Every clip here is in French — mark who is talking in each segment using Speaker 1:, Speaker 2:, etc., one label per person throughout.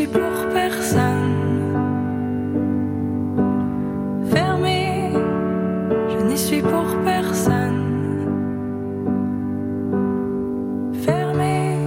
Speaker 1: suis pour personne. Fermé, je n'y suis pour personne. Fermé.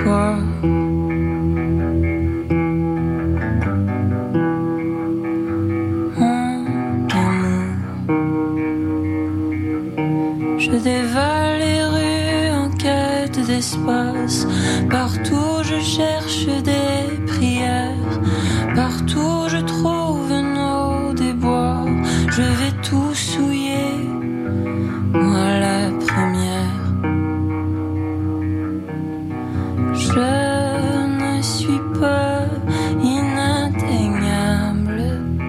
Speaker 1: toi. Je dévale les rues en quête d'espace. Partout je cherche des prières. Partout je trouve une eau des bois. Je vais tout souiller, moi la première. Je ne suis pas inatteignable.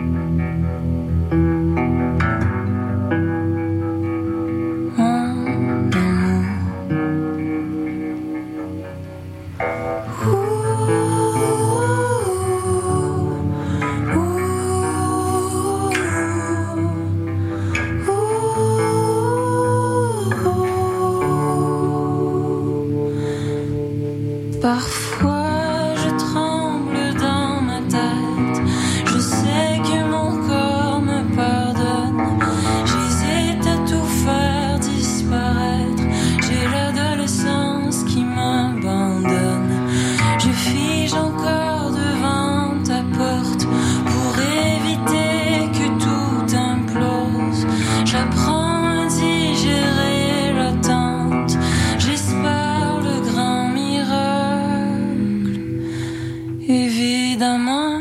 Speaker 1: Parfois je tremble dans ma tête. Je sais que mon corps me pardonne. J'hésite à tout faire disparaître. J'ai l'adolescence qui m'abandonne. Je fige encore devant ta porte pour éviter que tout implose. J'apprends à digérer l'attente. J'espère le grand miracle. Évidemment,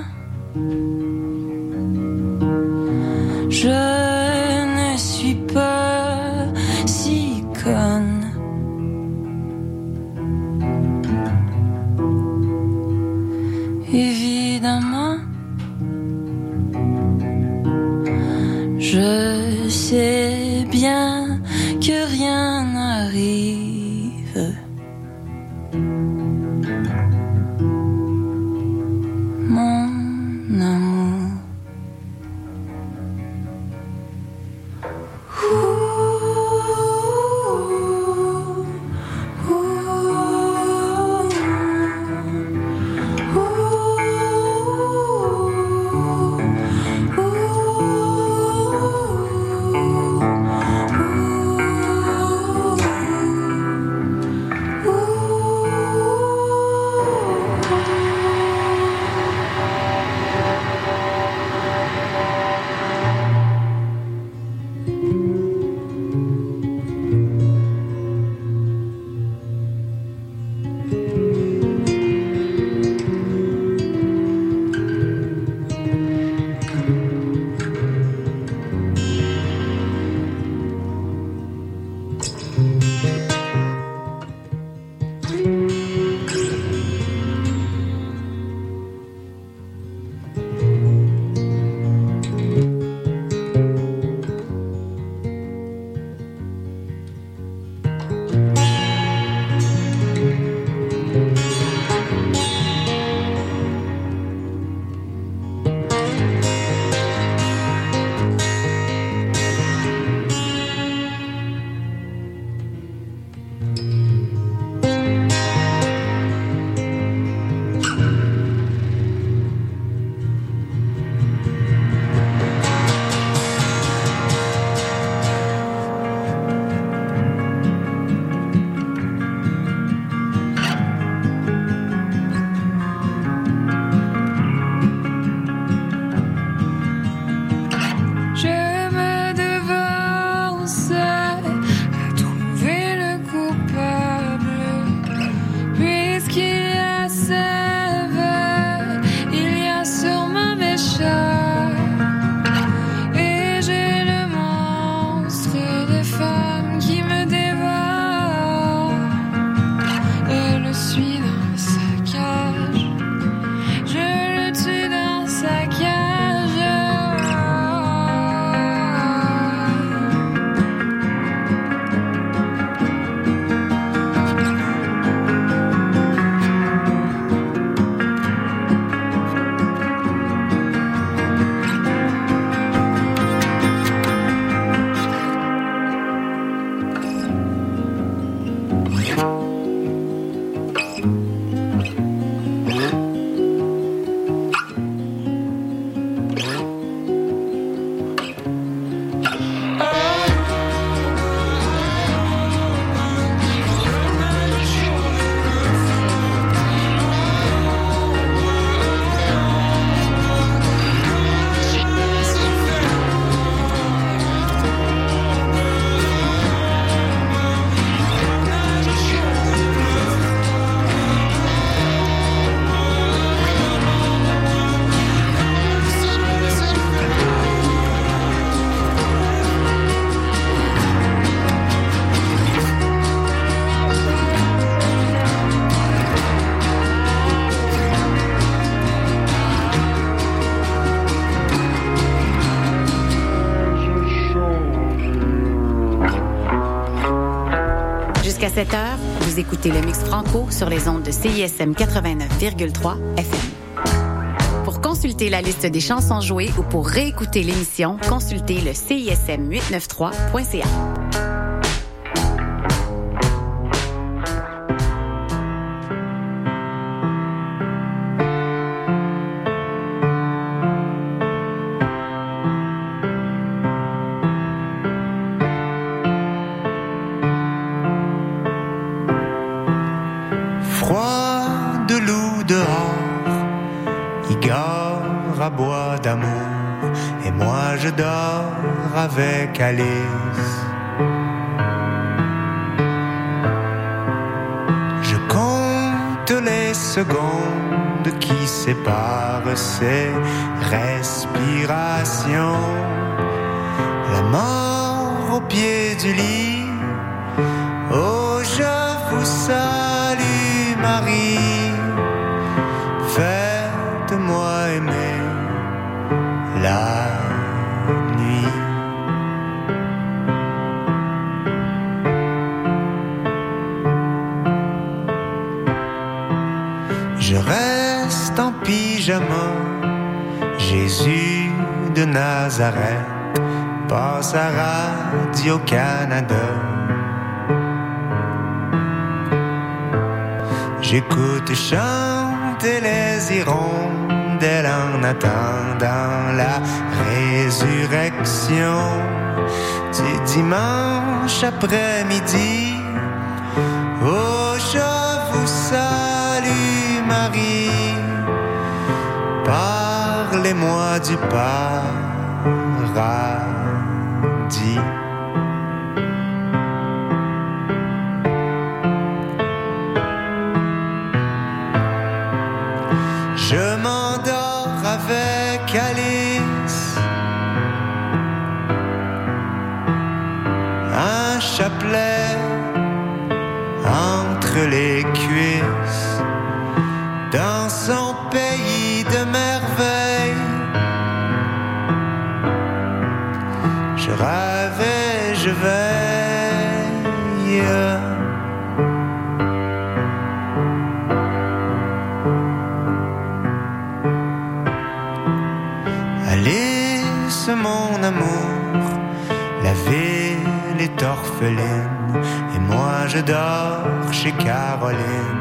Speaker 1: je ne suis pas si conne. Évidemment, je sais bien que rien n'arrive. Mon amour.
Speaker 2: Jusqu'à 7 heures, vous écoutez le Mix Franco sur les ondes de CISM 89,3 FM. Pour consulter la liste des chansons jouées ou pour réécouter l'émission, consultez le CISM893.ca.
Speaker 3: Bois d'amour et moi je dors avec Alice. Je compte les secondes qui séparent ces respirations. La mort au pied du lit. Oh, je vous salue Marie. Faites-moi aimer la nuit. Je reste en pyjama. Jésus de Nazareth passe à Radio-Canada. J'écoute chanter les hirondelles en attendant la résurrection du dimanche après-midi. Oh, je vous salue Marie, parlez-moi du paradis. Je m'endors avec Alice, un chapelet entre les cuisses, dans son pays de merveille. Je rêve et je veille. Alice, mon amour, la ville est orpheline et moi je dors chez Caroline.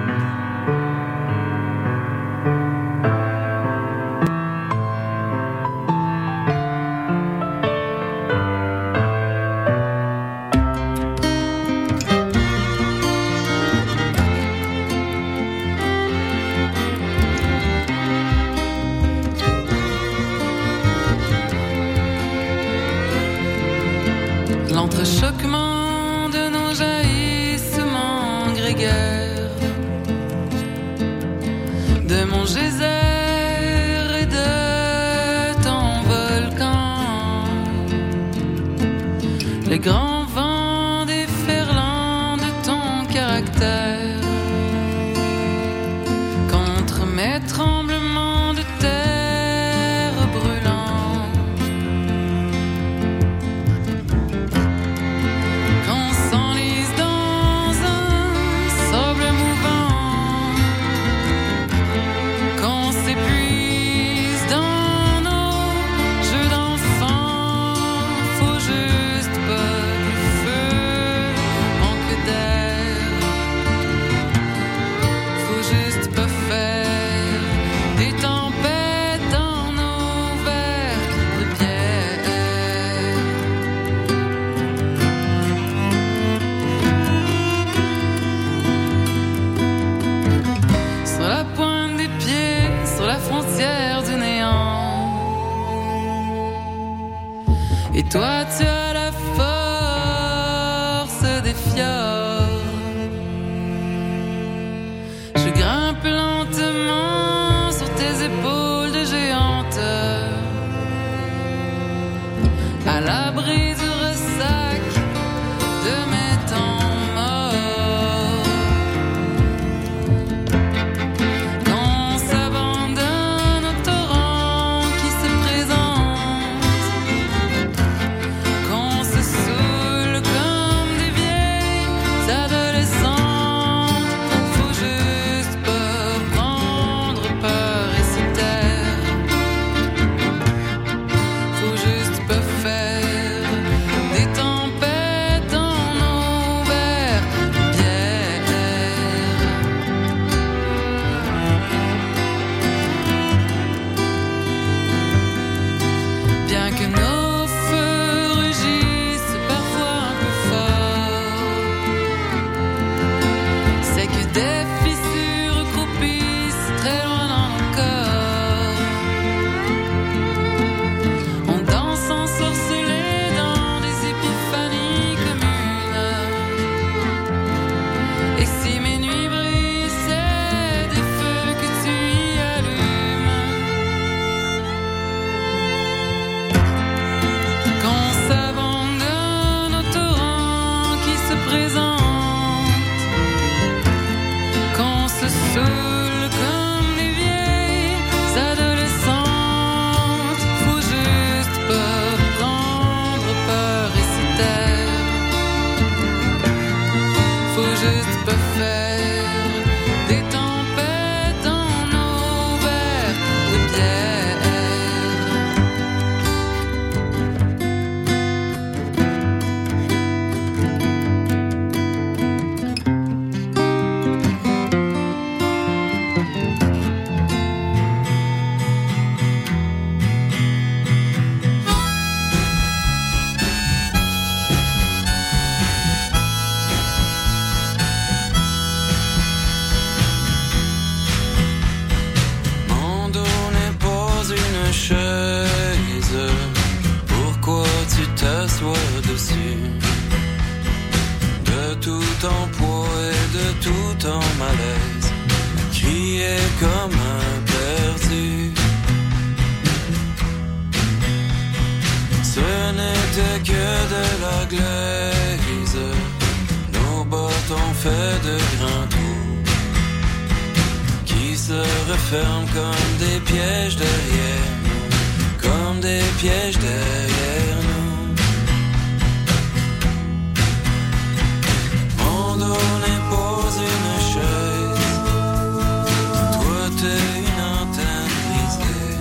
Speaker 1: L'entrechoquement de nos jaillissements grégaires, de mon geyser et de ton volcan, les grands vents déferlants de ton caractère, contre mes tremblements de terre brûlants. Et toi tu as la force des fjords. Je grimpe lentement sur tes épaules de géante, à l'abri du ressac de mes temps morts. Qu'on s'abandonne au torrent qui se présente, tu peux faire des tempêtes dans nos verres de pierre.
Speaker 4: De tout ton poids et de tout ton malaise, crier comme un perdu. Ce n'était que de la glaise, nos bottes ont fait de grands trous qui se referment comme des pièges derrière nous, comme des pièges derrière nous. On n'est pas une chaise, toi t'es une antenne brisée.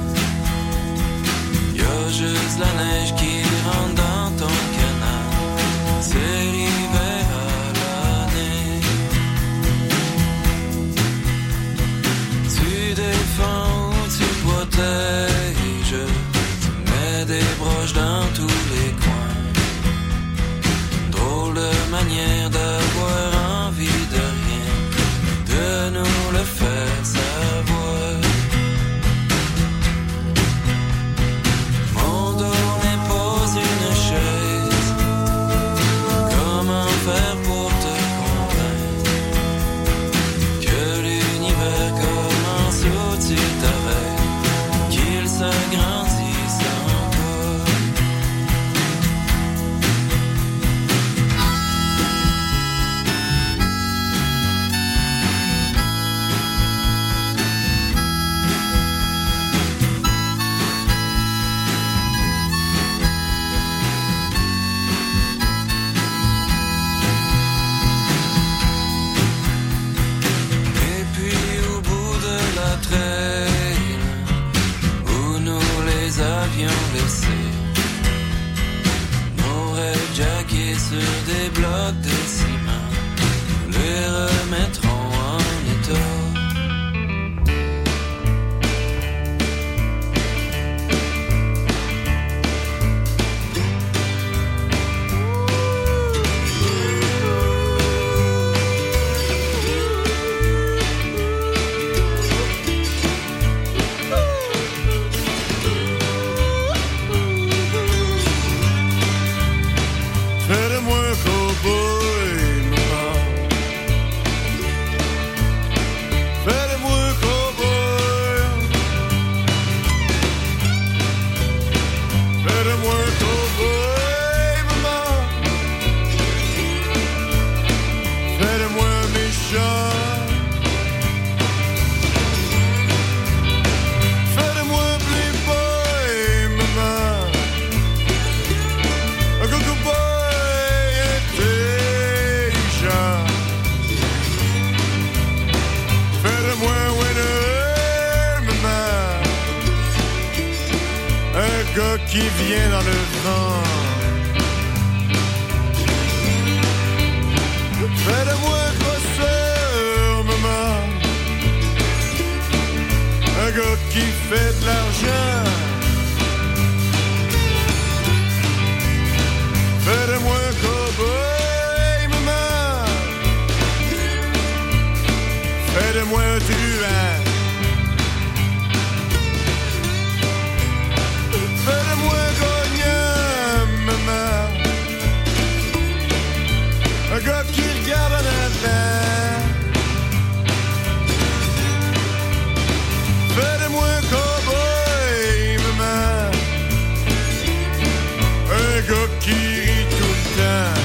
Speaker 4: Y'a juste la neige qui rentre dans ton canal, c'est l'hiver à l'année. Tu défends ou tu protèges, tu mets des broches dans tous les coins. Drôle de manière d'avoir envie de rien, de nous le faire savoir. Mon dos n'est pas une chaise, comment faire pour te convaincre que l'univers commence où tu t'arrêtes, qu'il s'agrandit sans toi. Nos rêves jackés sur des blocs de ciment, nous les remettrons en état.
Speaker 5: Qui vient dans le vent. Fais-le-moi grosseur, maman. Un gars qui fait de l'argent. Fais-le-moi cowboy, maman. Fais-le-moi un truand. Fais-le-moi gagnant, maman. Un gars qui regarde en avant. Fais-le-moi cowboy, maman. Un gars qui rit tout le temps.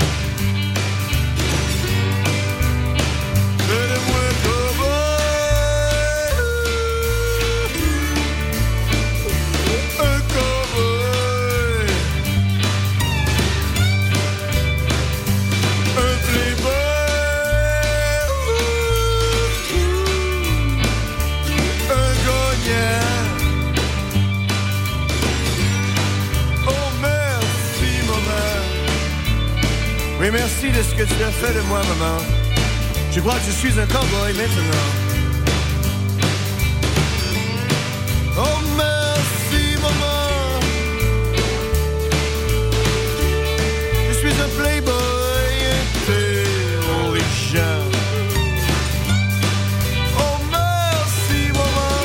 Speaker 5: Fais-le-moi cowboy. de ce que tu as fait de moi, maman. Je crois que je suis un cowboy maintenant. Oh, merci, maman. Je suis un playboy intelligent. Oh, merci, maman.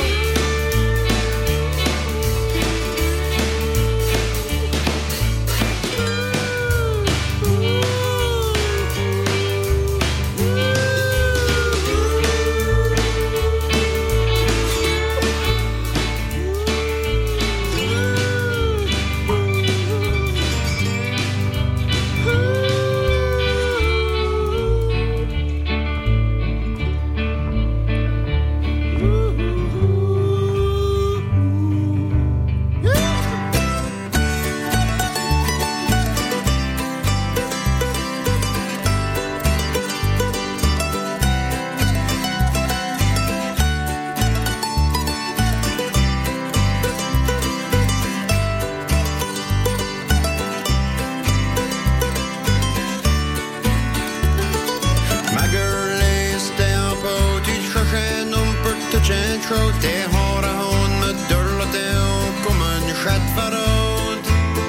Speaker 6: Det har hon med dörlat och om en skättfarad.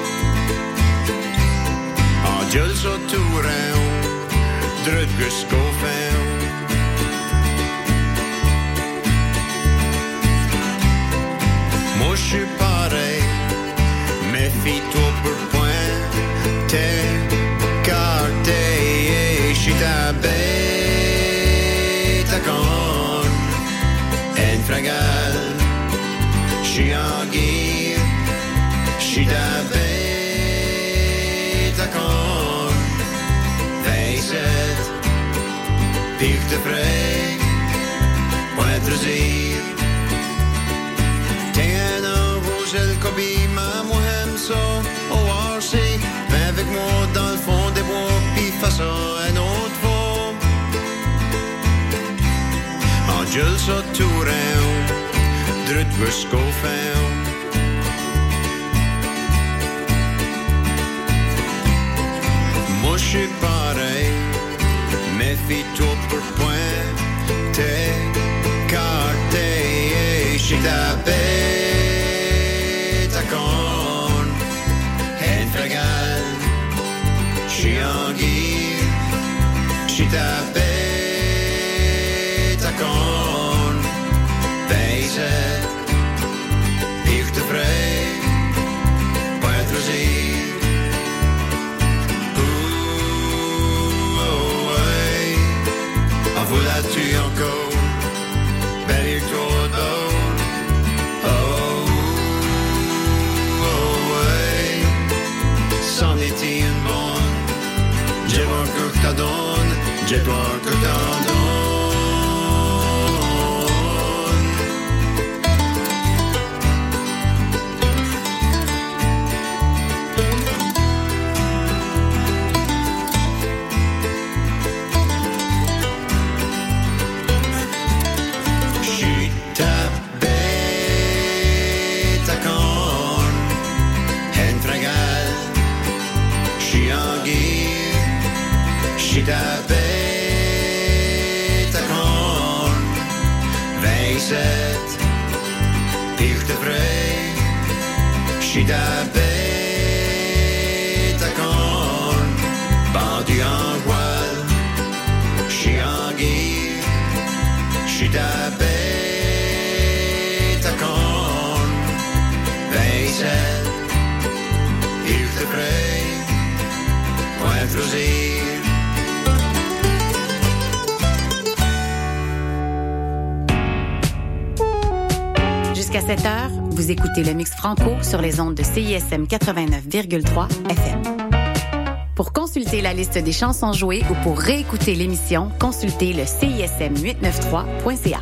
Speaker 6: Adjöl så tore hon, drödgus gåfe hon. Moshi pare, med fit over point, te carte e shita beta con. En fragal, shiagi, shida beta con. Veiset, pikte frey, poetrezir. Tena vosel kobima mohemso, o arsi, mevek modal fond de bois pifaso en autre. Adjöl så tore hon, drödgus gåfe hon. Moshi pare, med fit over point, te carte e shita beta con. En fragal, shiagi, shita beta con. Veiset, pikte frey, poetrezir. Voulais-tu encore bénir trop d'eau? Oh, ouais. C'en est une bonne. J'ai voir que t'as donné. J'ai voir que t'as donné. Shita beta con. Veiset, pikte frey. Shita beta con. Badu angual, shiagi. Shita beta con. Veiset, pikte frey. Poetrezir.
Speaker 2: Jusqu'à 7 heures, vous écoutez le Mix Franco sur les ondes de CISM 89,3 FM. Pour consulter la liste des chansons jouées ou pour réécouter l'émission, consultez le CISM893.ca.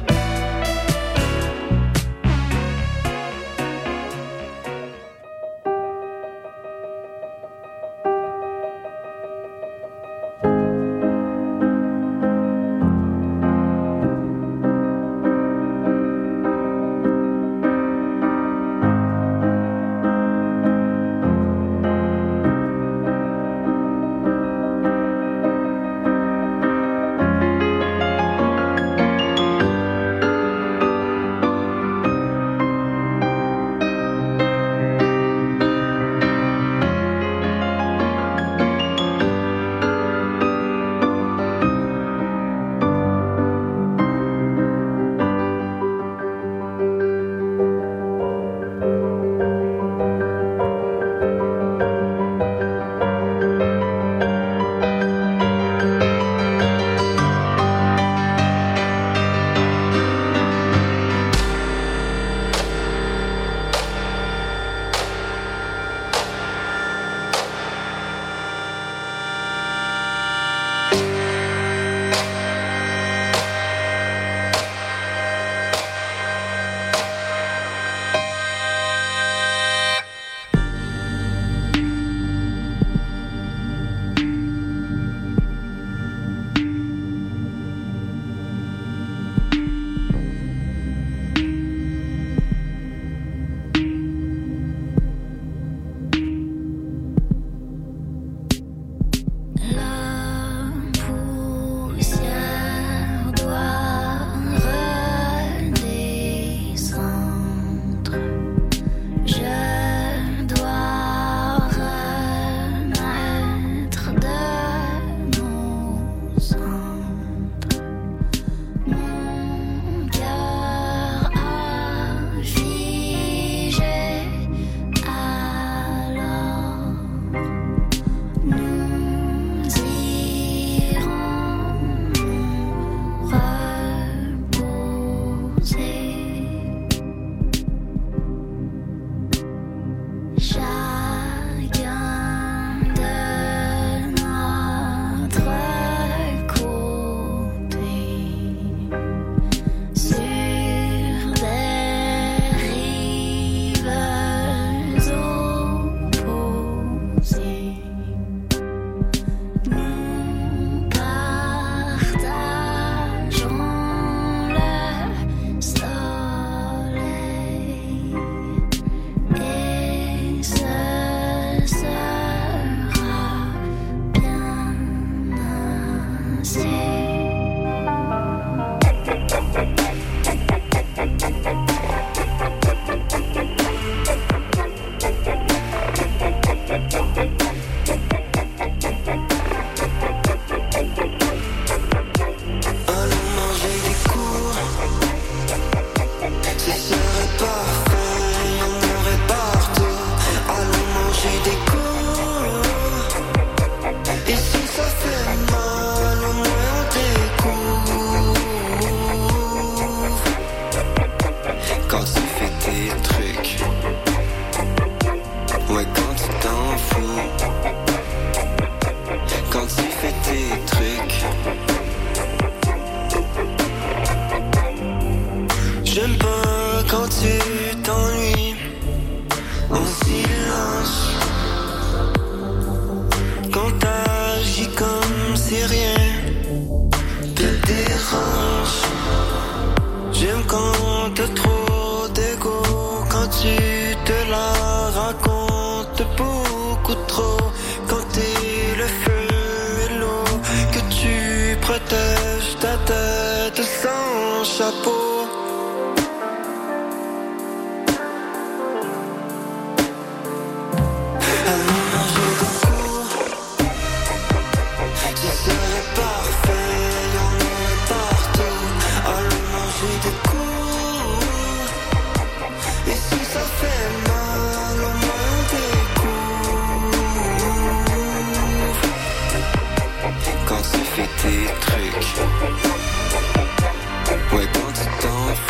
Speaker 4: Quand tu fais tes trucs, ouais, quand tu t'en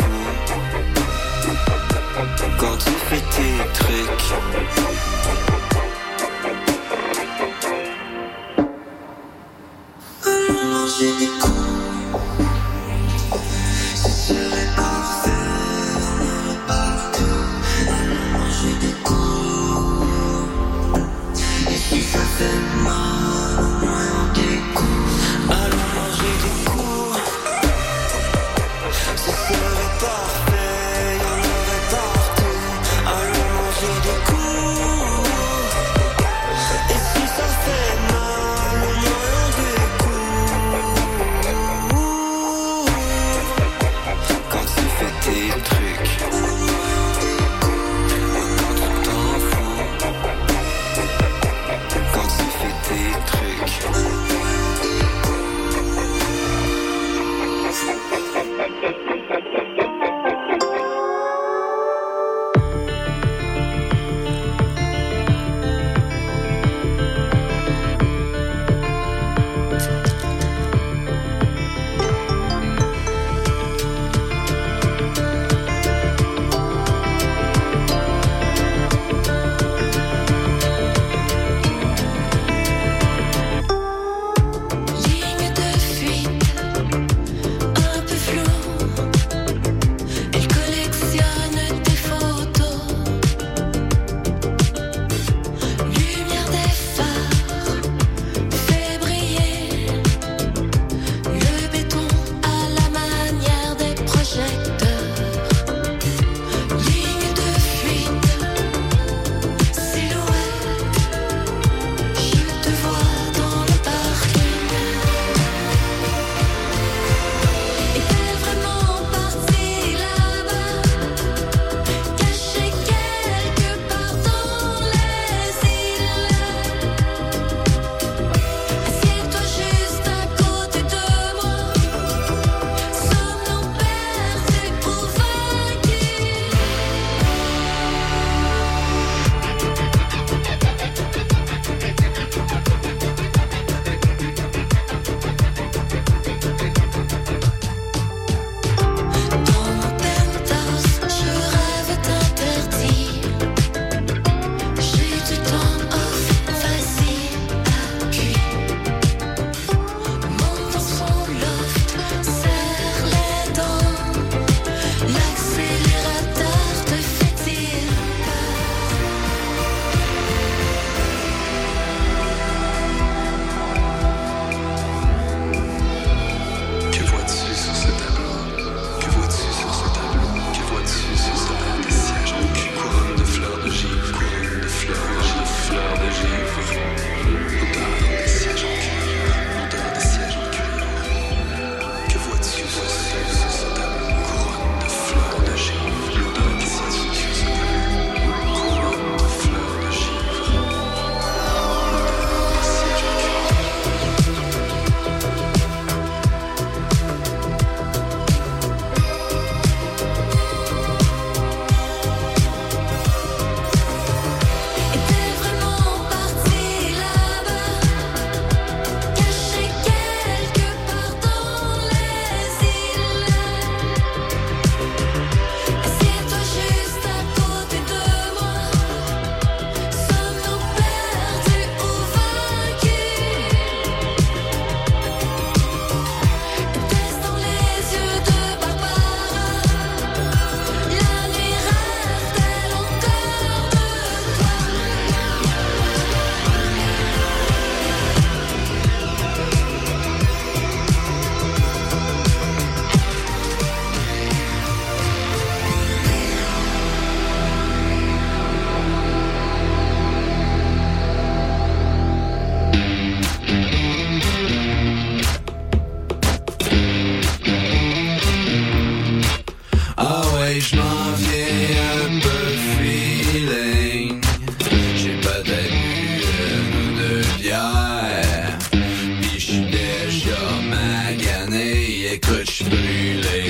Speaker 4: je m'en viens un peu feeling. J'ai peut-être bu une ou deux bières, pis j'suis déjà magané, écoute j'suis brûlé.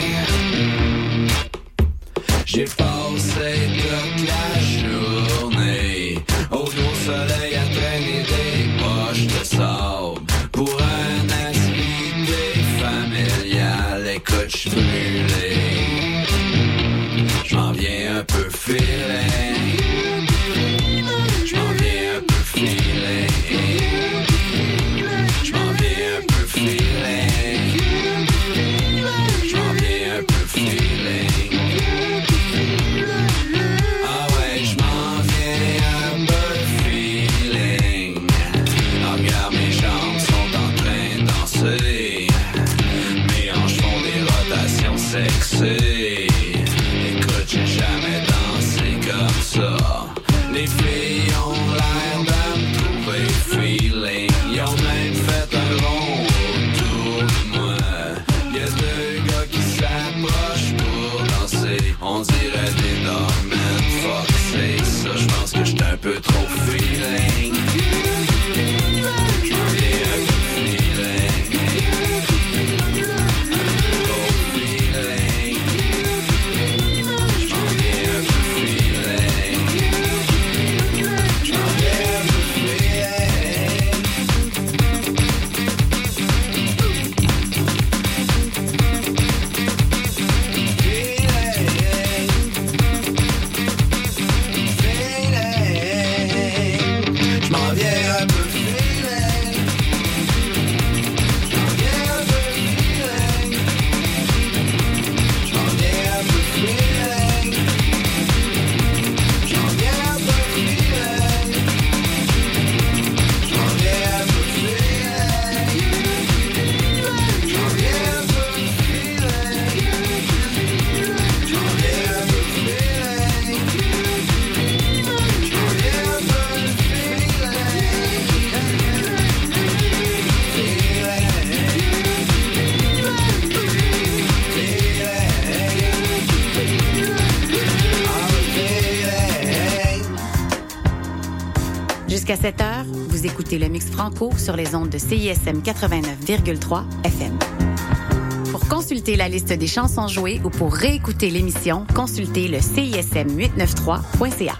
Speaker 4: J'ai passé toute la journée au gros soleil à traîner des poches de sable pour un activité familiale, écoute j'suis brûlé. J'm'en viens un peu feeling. J'm'en viens un peu feeling. J'm'en viens un peu feeling. J'm'en viens un peu feeling. Ah ouais, j'm'en viens un peu feeling. Ah, regarde, mes jambes sont en train de danser. Mes hanches font des rotations sexy. Écoute, j'ai jamais dansé comme ça. Les filles ont l'air de me trouver feeling. Ils ont même fait un rond autour de moi. Y'a deux gars qui s'approchent pour danser. On dirait des dogmen, fuck c'est ça. J'pense que j'étais un peu trop feeling. J'm'en viens un peu feeling. Trop feeling. J'm'en viens un peu feeling. J'm'en viens un peu feeling. J'm'en viens un peu feeling. J'm'en viens un peu feeling. J'm'en viens un peu feeling. J'm'en viens un peu feeling. J'm'en viens un peu feeling. J'm'en viens un peu feeling. J'm'en viens un peu feeling. J'm'en viens un peu
Speaker 2: Jusqu'à 7 heures, vous écoutez le Mix Franco sur les ondes de CISM 89,3 FM. Pour consulter la liste des chansons jouées ou pour réécouter l'émission, consultez le CISM893.ca.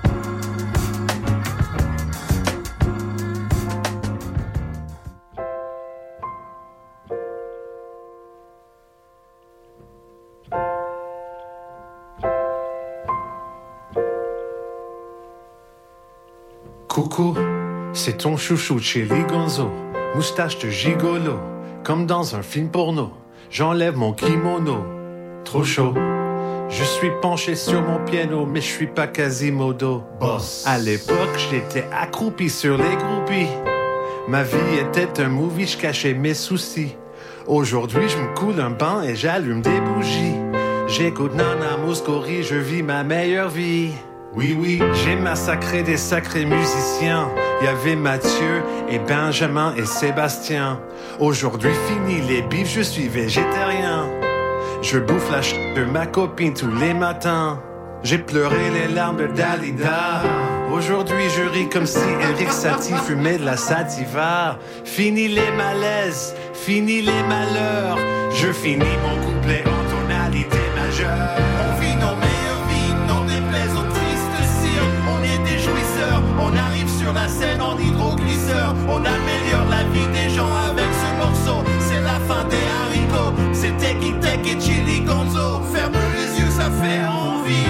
Speaker 7: Coucou, c'est ton chouchou Chili Gonzo, moustache de gigolo, comme dans un film porno. J'enlève mon kimono, trop chaud. Je suis penché sur mon piano, mais je suis pas Quasimodo. Boss. À l'époque, j'étais accroupi sur les groupies. Ma vie était un movie, je cachais mes soucis. Aujourd'hui, je me coule un bain et j'allume des bougies. J'écoute Nana Mouskouri, je vis ma meilleure vie. Oui, oui, j'ai massacré des sacrés musiciens. Il y avait Mathieu et Benjamin et Sébastien. Aujourd'hui, fini les bifs, je suis végétarien. Je bouffe la de ma copine tous les matins. J'ai pleuré les larmes de Dalida. Aujourd'hui, je ris comme si Eric Satie fumait de la sativa. Fini les malaises, fini les malheurs. Je finis mon couplet en tonalité majeure. On vit nos meilleures vies, non déplaise aux tristes cires. On est des jouisseurs, on arrive sur la scène en hydroglisseur. On améliore la vie des gens avec ce morceau. C'est la fin des haricots, c'est Teki Tek et Chili Gonzo. Ferme les yeux, ça fait envie.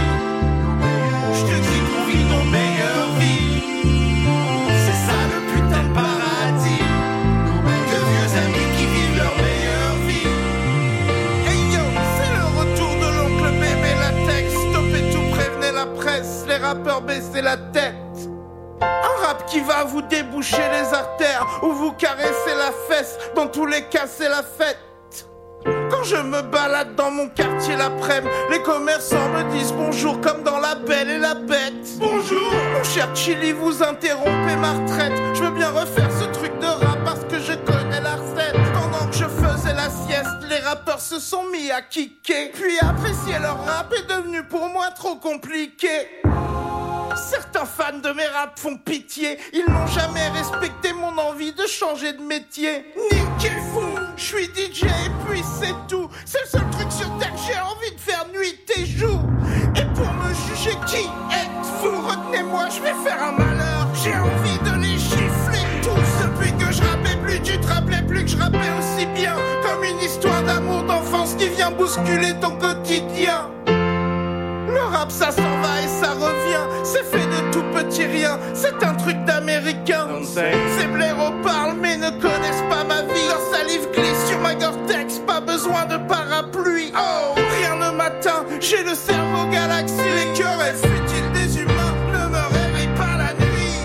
Speaker 7: Je te dis qu'on vit nos meilleures vies. C'est ça le putain de paradis. De vieux amis qui vivent leur meilleure vie.
Speaker 8: Hey yo, c'est le retour de l'oncle bébé latex. Stoppez tout, prévenez la presse. Les rappeurs baissez la tête. Un rap qui va vous déboucher les artères ou vous caresser la fesse. Dans tous les cas, c'est la fête. Quand je me balade dans mon quartier l'après-midi, les commerçants me disent bonjour comme dans La Belle et la Bête. Bonjour, mon cher Chili, vous interrompez ma retraite. Je veux bien refaire ce truc de rap parce que je connais la recette. Pendant que je faisais la sieste, les rappeurs se sont mis à kicker. Puis apprécier leur rap est devenu pour moi trop compliqué. Certains fans de mes raps font pitié. Ils n'ont jamais respecté mon envie de changer de métier. Niquez-vous, je suis DJ et puis c'est tout. C'est le seul truc sur terre que j'ai envie de faire nuit et jour. Et pour me juger, qui êtes-vous? Retenez-moi, je vais faire un malheur. J'ai envie de les gifler tous. Depuis que je rappais plus, tu te rappelais plus que je rappais aussi bien. Comme une histoire d'amour d'enfance qui vient bousculer ton quotidien. Le rap ça s'en va et ça revient. C'est fait de tout petit rien. C'est un truc d'américain. Ces blaireaux parlent mais ne connaissent pas ma vie. Leur salive glisse sur ma Gore-Tex. Pas besoin de parapluie. Oh, rien ne m'atteint. J'ai le cerveau galaxie. Les querelles futiles des humains ne me réveillent pas la nuit.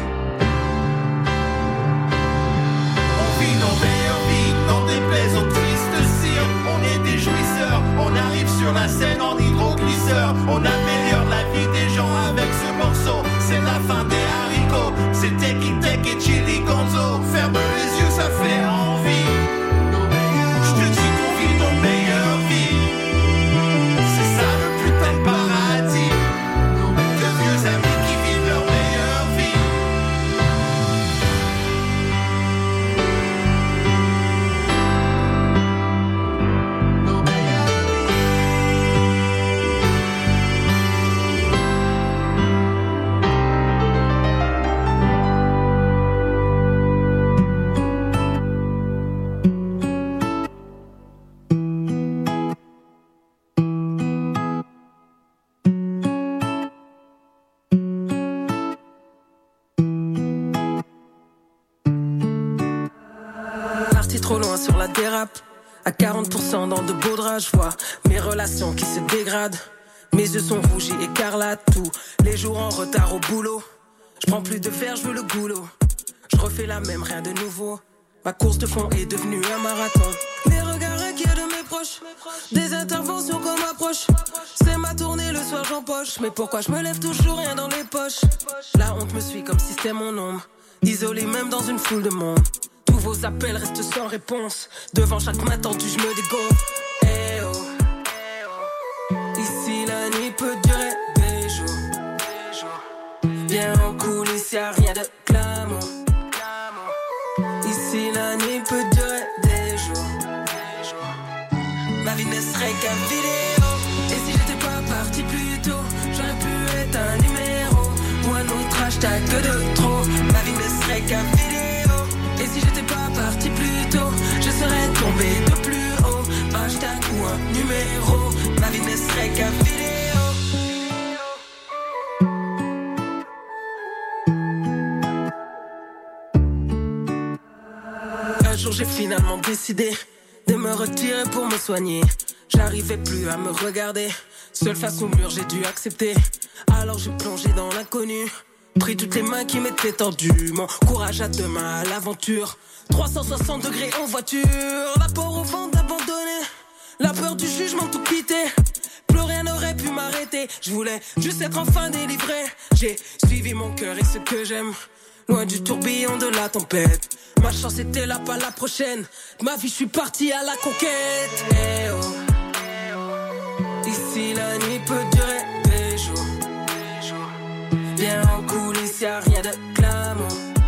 Speaker 8: On vit nos meilleures vies, n'en déplaise aux tristes cires. On est des jouisseurs. On arrive sur la scène en hydroglisseur. On améliore la vie des gens avec ce morceau. C'est la fin des haricots. C'est Teki Tek et Chili Gonzo. Ferme les yeux, ça fait envie. Je te dis qu'on vit nos meilleures vies. C'est ça le putain de paradis. De vieux amis qui vivent leur meilleure vie.
Speaker 9: Trop loin sur la dérape. À 40% dans de beaux draps, je vois mes relations qui se dégradent. Mes yeux sont rougis écarlates, tous les jours en retard au boulot. Je prends plus de verre, je veux le goulot. Je refais la même, rien de nouveau. Ma course de fond est devenue un marathon. Les regards inquiets de mes proches, des interventions qu'on m'approche. C'est ma tournée, le soir j'empoche. Mais pourquoi je me lève toujours rien dans les poches? La honte me suit comme si c'était mon ombre. Isolé même dans une foule de monde. Tous vos appels restent sans réponse. Devant chaque main tendue, je me dégonfle. Eh oh. Ici la nuit peut durer des jours. Viens en coulisses, y'a rien de glamour. Ici la nuit peut durer des jours. Ma vie ne serait qu'un vidéo. Et si j'étais pas parti plus tôt, j'aurais pu être un numéro ou un autre hashtag de trop. Ma vie ne serait qu'un vidéo. Et si j'étais pas parti plus tôt, je serais tombé de plus haut. Hashtag ou un numéro, ma vie ne serait qu'un vidéo. Un jour j'ai finalement décidé de me retirer pour me soigner. J'arrivais plus à me regarder. Seul face au mur j'ai dû accepter. Alors j'ai plongé dans l'inconnu. Pris toutes les mains qui m'étaient tendues. Mon courage à deux mains à l'aventure. 360 degrés en voiture. La peur au vent d'abandonner. La peur du jugement tout quitter. Plus rien n'aurait pu m'arrêter. Je voulais juste être enfin délivré. J'ai suivi mon cœur et ce que j'aime. Loin du tourbillon de la tempête. Ma chance était là, pas la prochaine. Ma vie, je suis parti à la conquête. Eh oh. Ici la nuit peut durer des jours. Viens en coulisses, y'a rien de glamour.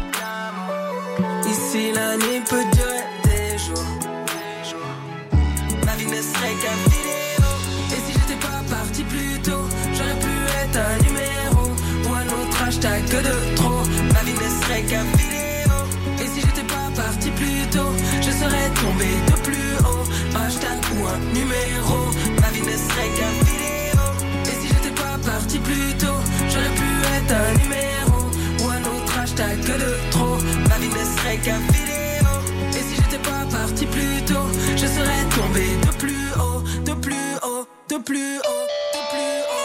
Speaker 9: Ici la nuit peut durer des jours. Ma vie ne serait qu'un vidéo. Et si j'étais pas parti plus tôt, j'aurais pu être un numéro ou un autre hashtag de trop. Ma vie ne serait qu'un vidéo. Et si j'étais pas parti plus tôt, je serais tombé de plus haut. Hashtag ou un numéro. Ma vie ne serait qu'un vidéo. Et si j'étais pas parti plus tôt, j'aurais pu être un numéro ou un autre hashtag de trop. Ma vie ne serait qu'un vidéo. Et si j'étais pas parti plus tôt, je serais tombé de plus haut, de plus haut, de plus haut, de plus haut.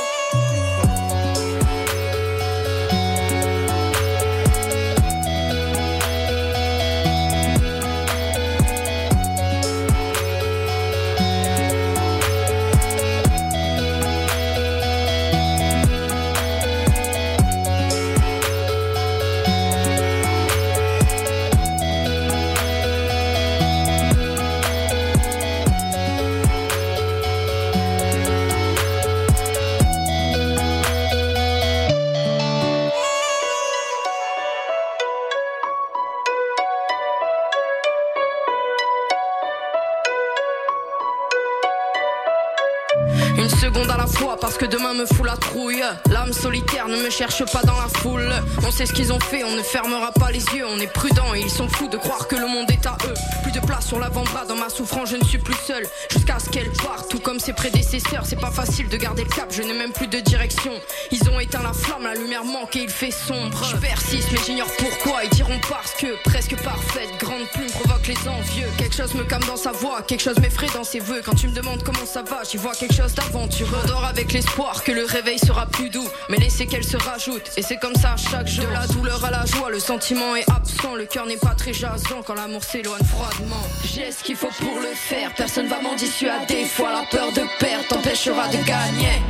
Speaker 10: une seconde à la fois parce que demain me fout la trouille. L'âme solitaire ne me cherche pas dans la foule. On sait ce qu'ils ont fait, on ne fermera pas les yeux. On est prudents et ils sont fous de croire que le monde est à eux. Plus de place sur l'avant-bras, dans ma souffrance je ne suis plus seul. Jusqu'à ce qu'elle parte, tout comme ses prédécesseurs. C'est pas facile de garder le cap, je n'ai même plus de direction. Ils ont éteint la flamme, la lumière manque et il fait sombre. Je persiste mais j'ignore pourquoi, ils diront parce que presque parfaite, grande plume provoque les envieux. Quelque chose me calme dans sa voix, quelque chose m'effraie dans ses vœux. Quand tu me demandes comment ça va, j'y vois quelque chose d'aventureux. Dors avec l'espoir que le réveil sera plus doux, mais les séquelles se rajoutent et c'est comme ça chaque jour. De la douleur à la joie, le sentiment est absent. Le cœur n'est pas très jasant quand l'amour s'éloigne froidement. J'ai ce qu'il faut pour le faire, personne va m'en dissuader. Fois la peur de perdre t'empêchera de gagner.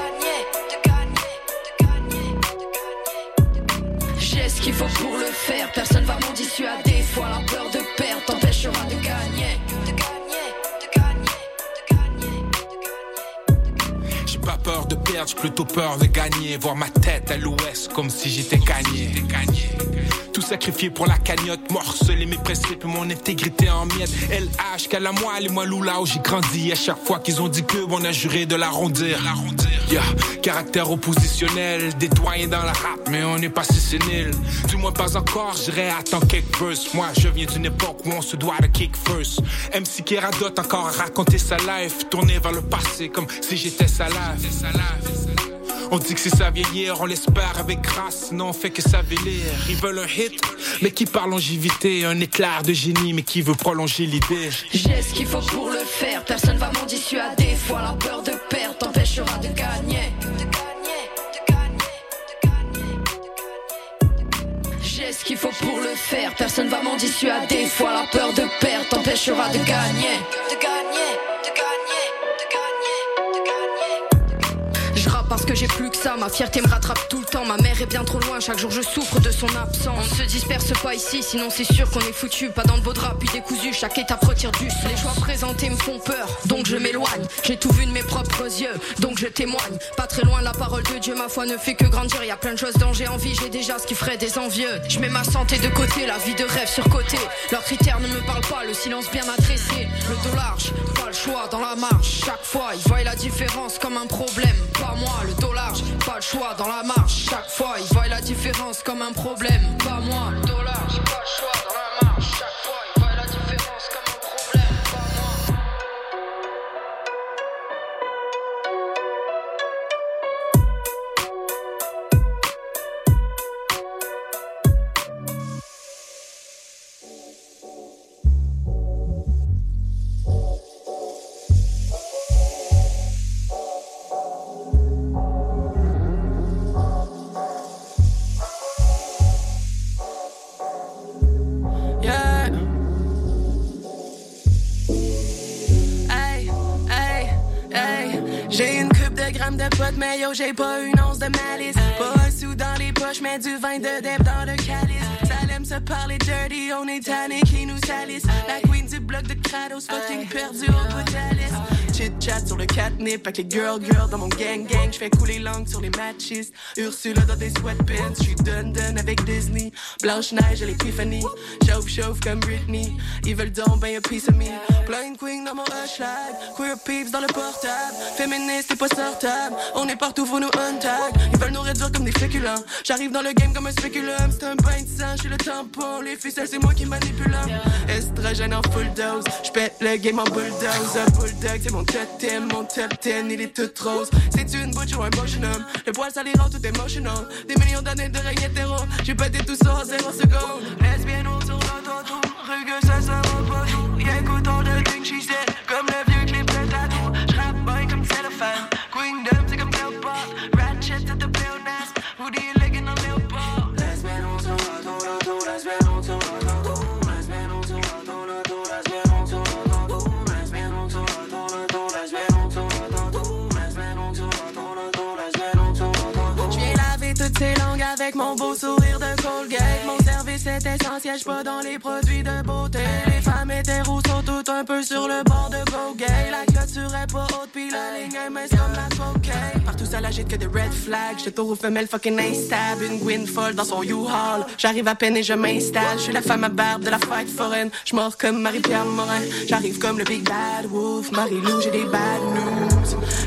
Speaker 10: J'ai ce qu'il faut pour le faire, personne va m'en dissuader. Fois la peur de perdre t'empêchera de gagner.
Speaker 11: J'ai pas peur de perdre, j'ai plutôt peur de gagner. Voir ma tête à l'ouest comme si j'étais gagné. Tout sacrifié pour la cagnotte, morceler mes principes et mon intégrité en miettes. LH, qu'à la moelle et moi Lula où j'ai grandi. À chaque fois qu'ils ont dit que on a juré de l'arrondir. Yeah. Caractère oppositionnel, des doyens dans la rap, mais on n'est pas si sénile. Du moins pas encore, j'irai attendre quelques verses. Moi je viens d'une époque où on se doit de kick first. MC qui radote encore à raconter sa life, tourner vers le passé comme si j'étais sa life. On dit que c'est ça vieillir, on l'espère avec grâce, sinon on fait que ça vélir. Ils veulent un hit, mais qui parle longévité, un éclair de génie, mais qui veut prolonger l'idée.
Speaker 10: J'ai ce qu'il faut pour le faire, personne va m'en dissuader. Fois la peur de perdre t'empêchera de gagner. J'ai ce qu'il faut pour le faire, personne va m'en dissuader. Fois la peur de perdre t'empêchera de gagner. Parce que j'ai plus que ça, ma fierté me rattrape tout le temps. Ma mère est bien trop loin, chaque jour je souffre de son absence. On ne se disperse pas ici, sinon c'est sûr qu'on est foutu. Pas dans le beau drap, puis décousu, chaque étape retire du sang. Les choix présentés me font peur, donc je m'éloigne. J'ai tout vu de mes propres yeux, donc je témoigne. Pas très loin de la parole de Dieu, ma foi ne fait que grandir. Y'a plein de choses dont j'ai envie, j'ai déjà ce qui ferait des envieux. Je mets ma santé de côté, la vie de rêve sur côté. Leurs critères ne me parlent pas, le silence bien adressé. Le dos large, pas le choix dans la marche. Chaque fois, ils voient la différence comme un problème. Pas moi, le dos large, pas le choix dans la marche. Chaque fois, ils voient la différence comme un problème. Pas moi, le dos large, pas le choix dans la marche. Chaque fois, ils voient la différence comme un problème. Pas moi.
Speaker 12: De potes, mais yo, j'ai pas une once de malice. Pas un sou dans les poches, mais du vin de dep dans le calice. Ça aime se parler dirty, on est tanné qui nous salisse. La queen du bloc de Kratos, fucking perdu au bout de la liste. Chit-chat sur le catnip avec les girl dans mon gang. J'fais couler langue sur les matches. Ursula dans des sweatpants, j'suis dun avec Disney. Blanche-Neige et l'épiphanie. Chauffe comme Britney. Ils veulent donc ben a piece of me. Plein de queen dans mon hashtag. Queer peeps dans le portable. Féministe et pas sortable. On est partout, faut nous untag. Ils veulent nous réduire comme des féculents. J'arrive dans le game comme un spéculum. C'est un bain de sang, j'suis le tampon. Les ficelles, c'est moi qui manipule. Estrogène en full dose. J'pète le game en bulldoze. Un bulldog, c'est mon totem, mon top 10, il est tout rose. C'est une butch ou un bonhomme. Le poil ça les rend tout émotional. Des millions d'années de règne hétéro. J'ai pété tout ça en 0 secondes. Lesbienne autour d'auto. Rugueux ça va pas tout. Y'a écoutons le thing she said. Comme le vieux clip de tatou. J'rappe boy comme cellophane. Queendom c'est comme Léopard. Ratchet at the pléonasme. Woody est legging en léopard. Lesbienne autour d'auto. Lesbienne autour d'auto. Lesbienne autour d'auto. Lesbienne autour d'auto. Lesbienne autour d'auto. J'viens laver toutes ces langues avec mon beau sourire de Colgate. Mon service est essentiel, j'suis pas dans les produits de beauté. Les femmes hétéros sont toutes un peu sur le bord de go gay. La clôture est pas haute pis la ligne est mince comme la cocaine. Partout ça l'agite que des red flags. J'te tour aux femelles fucking instable. Une Gwyn folle dans son U-Haul. J'arrive à peine et je m'installe. J'suis la femme à barbe de la fête foraine. J'mors comme Marie-Pierre Morin. J'arrive comme le Big Bad Wolf. Marie-Lou, j'ai des bad news.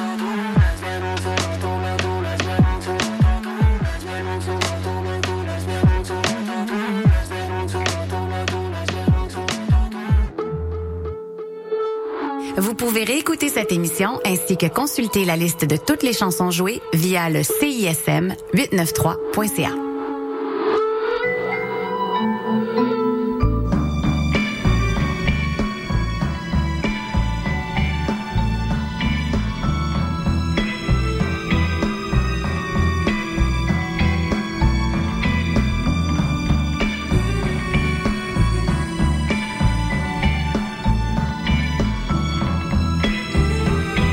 Speaker 2: Vous pouvez réécouter cette émission ainsi que consulter la liste de toutes les chansons jouées via le CISM893.ca.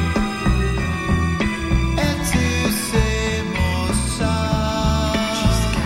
Speaker 3: Et tu sais, mon chat,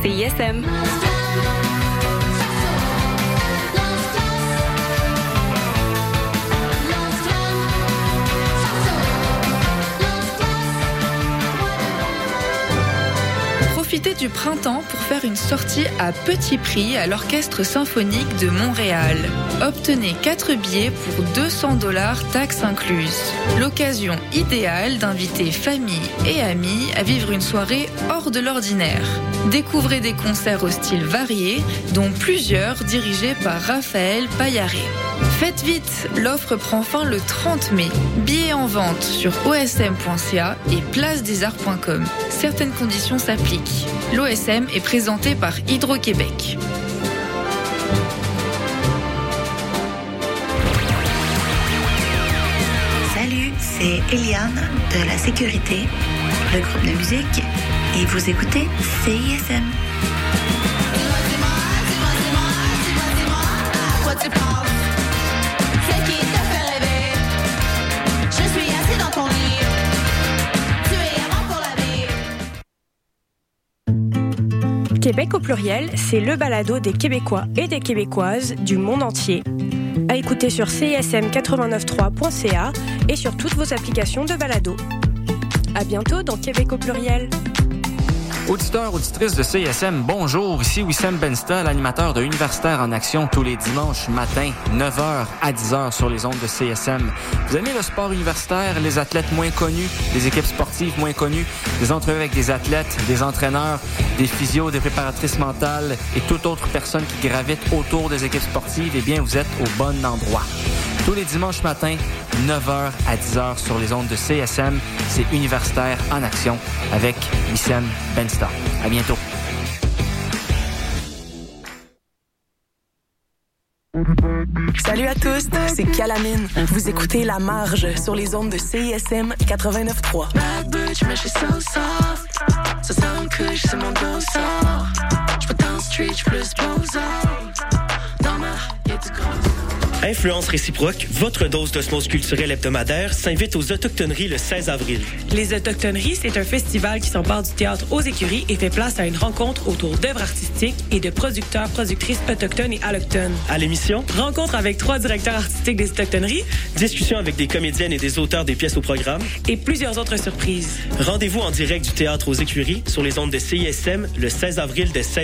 Speaker 13: CISM.
Speaker 14: Profitez du printemps pour faire une sortie à petit prix à l'Orchestre symphonique de Montréal. Obtenez 4 billets pour $200 taxes incluses. L'occasion idéale d'inviter famille et amis à vivre une soirée hors de l'ordinaire. Découvrez des concerts au style varié, dont plusieurs dirigés par Raphaël Payaré. Faites vite, l'offre prend fin le 30 mai. Billets en vente sur osm.ca et placedesarts.com. Certaines conditions s'appliquent. L'OSM est présenté par Hydro-Québec.
Speaker 15: Salut, c'est Eliane de La Sécurité, le groupe de musique, et vous écoutez CISM.
Speaker 16: Québec au pluriel, c'est le balado des Québécois et des Québécoises du monde entier. À écouter sur cism893.ca et sur toutes vos applications de balado. À bientôt dans Québec au pluriel.
Speaker 17: Auditeurs, auditrices de CISM, bonjour. Ici Wissem Bensta, l'animateur de Universitaire en Action tous les dimanches matin, 9h à 10h sur les ondes de CISM. Vous aimez le sport universitaire, les athlètes moins connus, les équipes sportives moins connues, des entrevues avec des athlètes, des entraîneurs, des physios, des préparatrices mentales et toute autre personne qui gravite autour des équipes sportives, eh bien, vous êtes au bon endroit. Tous les dimanches matins, 9h à 10h sur les ondes de CSM, c'est Universitaire en Action avec Wissem Bensta. À bientôt.
Speaker 18: Salut à tous, c'est Calamine. Vous écoutez La Marge sur les ondes de CISM 89.3.
Speaker 12: Bad bitch, mais j'suis so soft. Ça sent une couche, c'est mon dos sort. J'peux dans le street, j'plus posant. Dans ma, y'a du gros.
Speaker 19: Influence réciproque, votre dose d'osmose culturelle hebdomadaire, s'invite aux Autochtoneries le 16 avril.
Speaker 20: Les Autochtoneries, c'est un festival qui s'empare du théâtre aux écuries et fait place à une rencontre autour d'œuvres artistiques et de producteurs, productrices autochtones et allochtones.
Speaker 19: À l'émission,
Speaker 20: rencontre avec 3 directeurs artistiques des Autochtoneries,
Speaker 19: discussion avec des comédiennes et des auteurs des pièces au programme
Speaker 20: et plusieurs autres surprises.
Speaker 19: Rendez-vous en direct du théâtre aux écuries sur les ondes de CISM le 16 avril dès 16h.